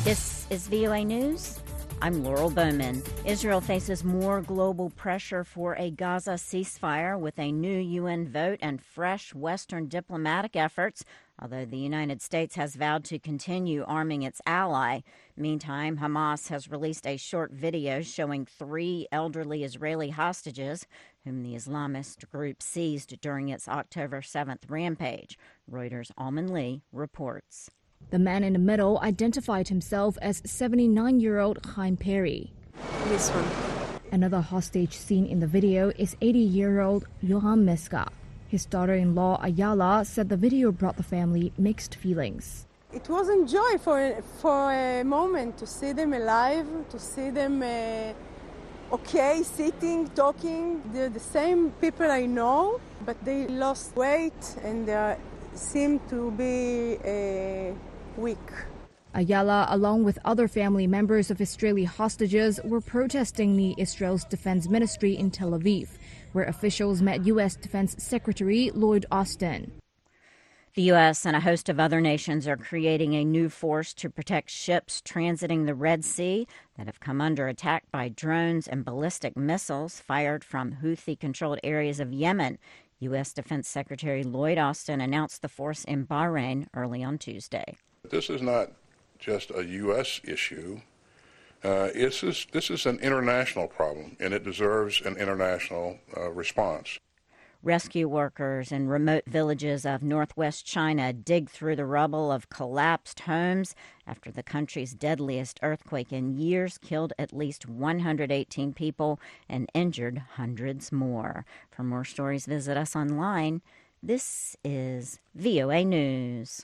This is VOA News. I'm Laurel Bowman. Israel faces more global pressure for a Gaza ceasefire with a new UN vote and fresh Western diplomatic efforts, although the United States has vowed to continue arming its ally. Meantime, Hamas has released a short video showing 3 elderly Israeli hostages whom the Islamist group seized during its October 7th rampage. Reuters' Alman Lee reports. The man in the middle identified himself as 79-year-old Chaim Perry. This one. Another hostage seen in the video is 80-year-old Yoram Meska. His daughter-in-law Ayala said the video brought the family mixed feelings. It was a joy for a moment to see them alive, to see them okay, sitting, talking. They're the same people I know, but they lost weight and they seem to be weak. Ayala, along with other family members of Israeli hostages, were protesting near Israel's defense ministry in Tel Aviv, where officials met U.S. Defense Secretary Lloyd Austin. The U.S. and a host of other nations are creating a new force to protect ships transiting the Red Sea that have come under attack by drones and ballistic missiles fired from Houthi-controlled areas of Yemen. U.S. Defense Secretary Lloyd Austin announced the force in Bahrain early on Tuesday. This is not just a U.S. issue. This is an international problem, and it deserves an international response. Rescue workers in remote villages of northwest China dig through the rubble of collapsed homes after the country's deadliest earthquake in years killed at least 118 people and injured hundreds more. For more stories, visit us online. This is VOA News.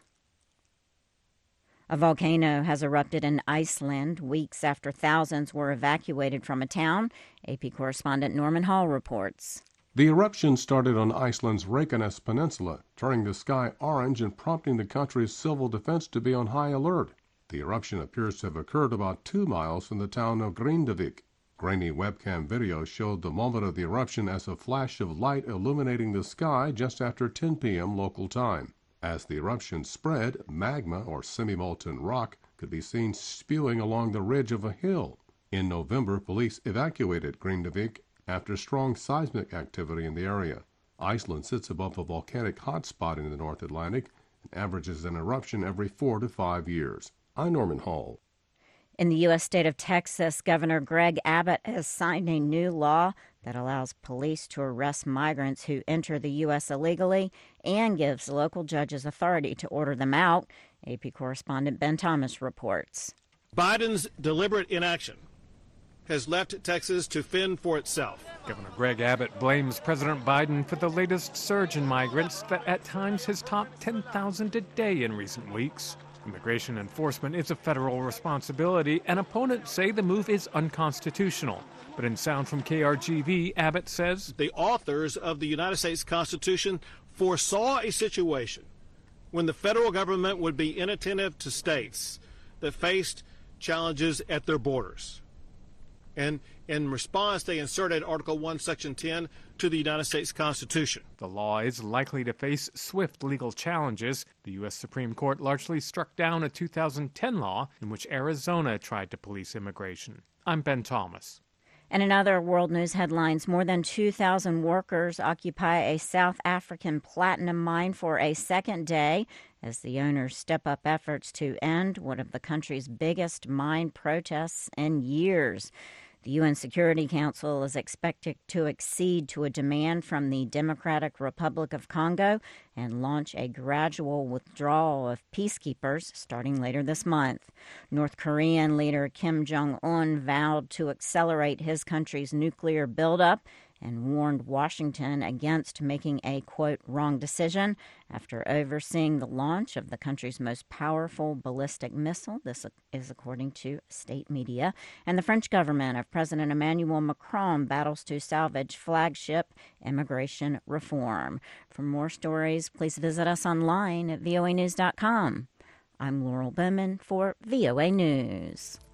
A volcano has erupted in Iceland weeks after thousands were evacuated from a town. AP correspondent Norman Hall reports. The eruption started on Iceland's Reykjanes Peninsula, turning the sky orange and prompting the country's civil defense to be on high alert. The eruption appears to have occurred about 2 miles from the town of Grindavik. Grainy webcam video showed the moment of the eruption as a flash of light illuminating the sky just after 10 p.m. local time. As the eruption spread, magma or semi-molten rock could be seen spewing along the ridge of a hill. In November, police evacuated Grindavik after strong seismic activity in the area. Iceland sits above a volcanic hotspot in the North Atlantic and averages an eruption every 4 to 5 years. I'm Norman Hall. In the U.S. state of Texas, Governor Greg Abbott has signed a new law that allows police to arrest migrants who enter the U.S. illegally and gives local judges authority to order them out. AP correspondent Ben Thomas reports. Biden's deliberate inaction has left Texas to fend for itself. Governor Greg Abbott blames President Biden for the latest surge in migrants that at times has topped 10,000 a day in recent weeks. Immigration enforcement is a federal responsibility, and opponents say the move is unconstitutional. But in sound from KRGV, Abbott says the authors of the United States Constitution foresaw a situation when the federal government would be inattentive to states that faced challenges at their borders. And in response, they inserted Article 1, Section 10 to the United States Constitution. The law is likely to face swift legal challenges. The U.S. Supreme Court largely struck down a 2010 law in which Arizona tried to police immigration. I'm Ben Thomas. And in other world news headlines, more than 2,000 workers occupy a South African platinum mine for a second day as the owners step up efforts to end one of the country's biggest mine protests in years. The UN Security Council is expected to accede to a demand from the Democratic Republic of Congo and launch a gradual withdrawal of peacekeepers starting later this month. North Korean leader Kim Jong-un vowed to accelerate his country's nuclear buildup and warned Washington against making a, quote, wrong decision after overseeing the launch of the country's most powerful ballistic missile. This is according to state media. And the French government of President Emmanuel Macron battles to salvage flagship immigration reform. For more stories, please visit us online at voanews.com. I'm Laurel Bowman for VOA News.